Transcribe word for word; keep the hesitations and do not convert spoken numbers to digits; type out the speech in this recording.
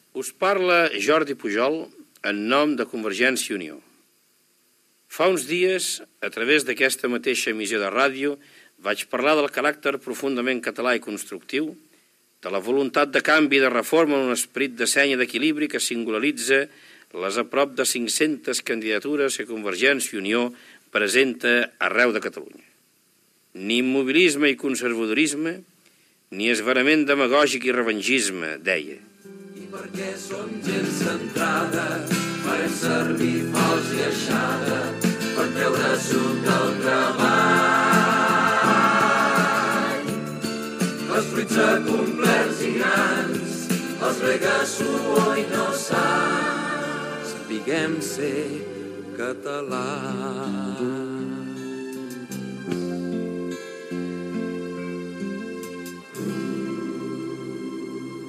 Us parla Jordi Pujol en nom de Convergència i Unió. Fa uns dies, a través d'aquesta mateixa emissió de ràdio, vaig parlar del caràcter profundament català i constructiu, de la voluntat de canvi i de reforma en un esperit de seny i d'equilibri que singularitza les a prop de cinc-centes candidatures que Convergència i Unió presenta arreu de Catalunya. Ni immobilisme i conservadorisme, ni esverament demagògic i revengisme, deia. I perquè som gent centrada, farem servir fals i aixada per treure suc del treball. Els fruits acomplerts i grans, els rega suor i no sang. Sapiguem ser catalans.